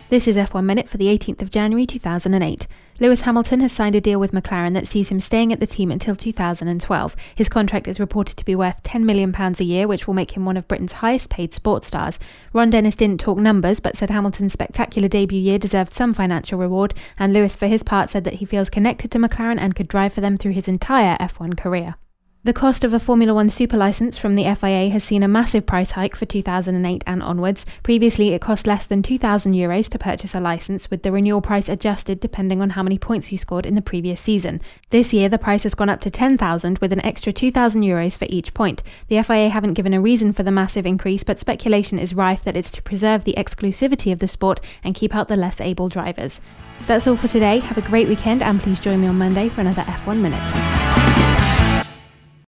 This is F1 Minute for the 18th of January 2008. Lewis Hamilton has signed a deal with McLaren that sees him staying at the team until 2012. His contract is reported to be worth £10 million a year, which will make him one of Britain's highest paid sports stars. Ron Dennis didn't talk numbers, but said Hamilton's spectacular debut year deserved some financial reward, and Lewis for his part said that he feels connected to McLaren and could drive for them through his entire F1 career. The cost of a Formula One super licence from the FIA has seen a massive price hike for 2008 and onwards. Previously, it cost less than €2,000 to purchase a licence, with the renewal price adjusted depending on how many points you scored in the previous season. This year, the price has gone up to €10,000 with an extra €2,000 for each point. The FIA haven't given a reason for the massive increase, but speculation is rife that it's to preserve the exclusivity of the sport and keep out the less able drivers. That's all for today. Have a great weekend and please join me on Monday for another F1 Minute.